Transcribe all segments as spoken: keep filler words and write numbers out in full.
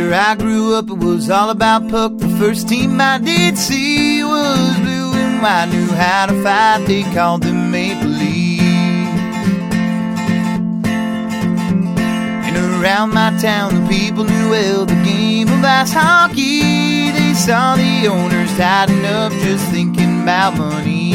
Where I grew up, it was all about puck. The first team I did see was blue and white. Knew how to fight, they called them Maple Leafs. And around my town, the people knew well the game of ice hockey. They saw the owners tighten up, just thinking about money.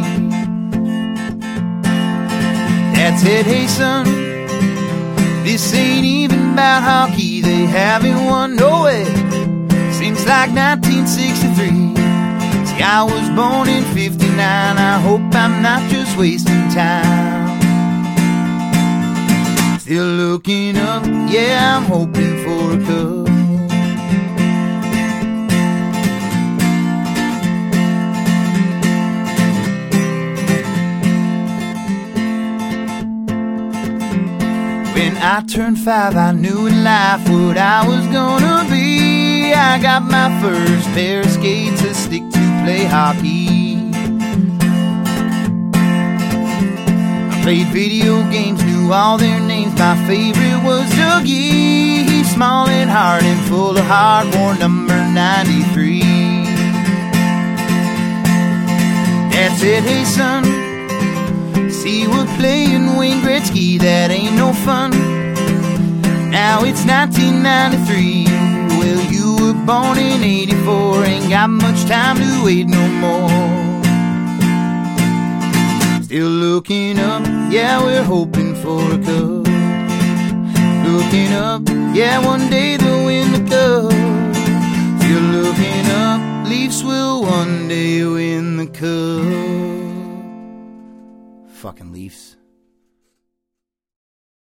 Dad said, hey son, this ain't even about hockey. They haven't won no way since like nineteen sixty-three. See, I was born in fifty-nine. I hope I'm not just wasting time. Still looking up, yeah, I'm hoping for a cup. When I turned five, I knew in life what I was gonna be. I got my first pair of skates, a stick to play hockey. I played video games, knew all their names. My favorite was Dougie. He's small and hard and full of heart, wore number ninety-three. Dad said, hey son, see, we're playing Wayne Gretzky, that ain't no fun. Now it's nineteen ninety-three. Well, you were born in eighty-four. Ain't got much time to wait no more. Still looking up, yeah, we're hoping for a cup. Looking up, yeah, one day they'll win the cup. Still looking up, Leafs will one day win the cup. Fucking Leafs.